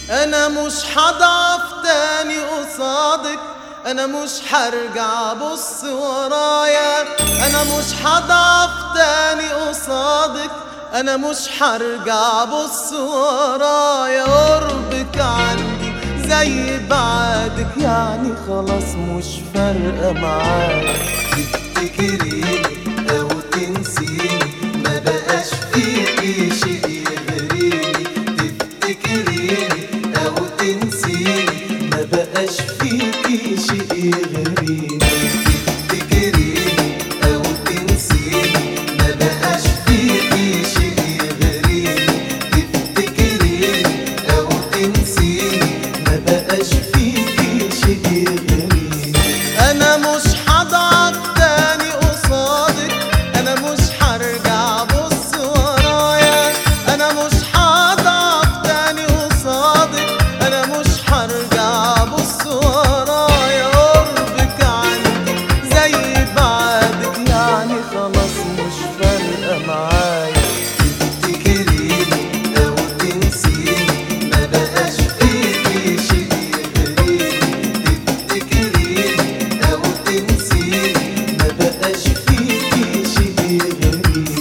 انا مش هضعف تاني قصادك، انا مش هرجع بص ورايا. انا مش هضعف تاني قصادك، انا مش هرجع بص ورايا. قربك عندي زي بعدك، يعني خلاص مش فارقة معايا. تفتكريني او تنسيني، ما بقاش فيكي شيء يغريني. تفتكريني او تنسيني، ما بقاش فيكي شيء يغريني. تفتكريني او تنسيني، ما بقاش فيكي شيء يغريني. تفتكريني او تنسيني، ما بقاش فيكي شيء يغريني. انا مش هضعف تاني قصادك، انا مش هرجع بص ورايا. انا مش هضعف تاني قصادك، انا مش هرجع بص ورايا. قربك عندي زي بعدك، يعني خلاص مش فارقة معايا. تفتكريني او تنسيني، ما بقاش فيكي شيء يغريني. تفتكريني او تنسيني، ما بقاش فيكي شيء يغريني.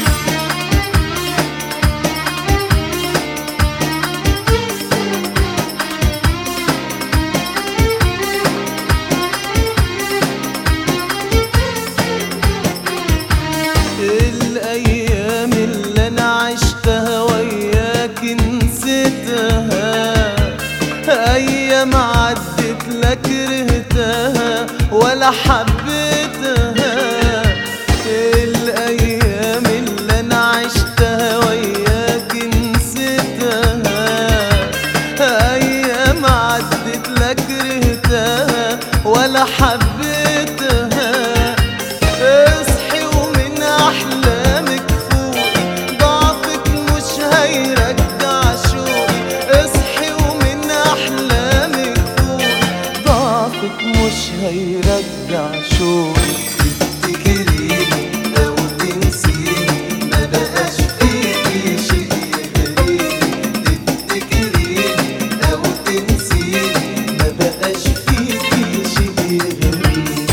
الأيام اللي أنا عشتها وياك نسيتها، أيام عدت لا كرهتها ولا حبيتها. الأيام اللي أنا عشتها وياك نسيتها، أيام عدت لا كرهتها ولا حبيتها. اصحي ومن احلامك فوقي، ضعفك مش هيرجع شوقي. اصحي ومن احلامك فوقي، ضعفك مش هيرجع شوقي. تفتكريني او تنسيني، ما بقاش فيكي شيء يغريني. تفتكريني او تنسيني، ما بقاش فيكي شيء يغريني.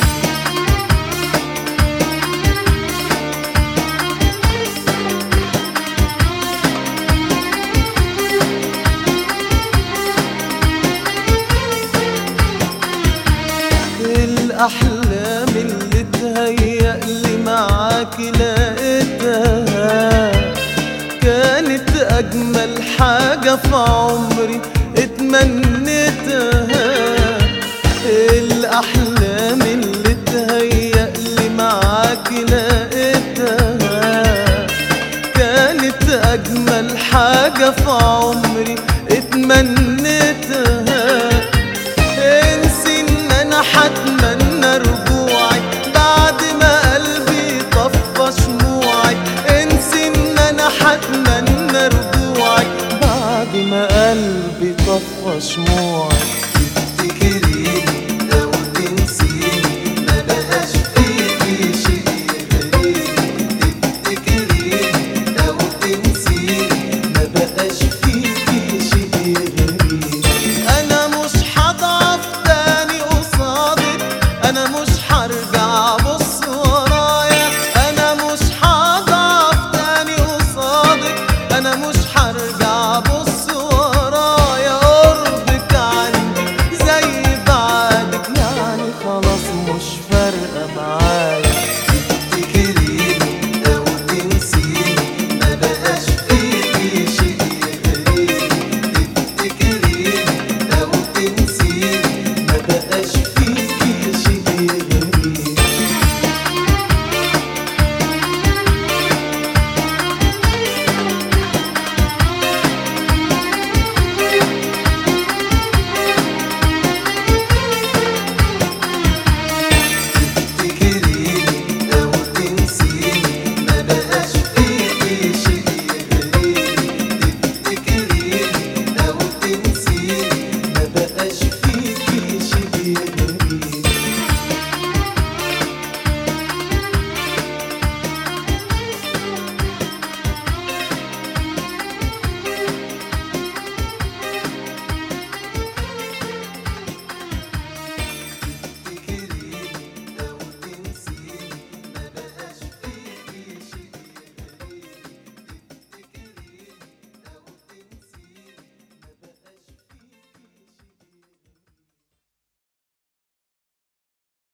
الأحلام اللي تهيألي معاك لقيتها، كانت أجمل حاجة في عمري اتمنيتها. الأحلام اللي تهيألي معاك لقيتها، كانت أجمل حاجة في عمري اتمنيتها. انسي ان انا هتمنى رجوعك بعد ما قلبي طفى شموعك. انسي ان انا هتمنى رجوعك بعد ما قلبي طفى شموعك.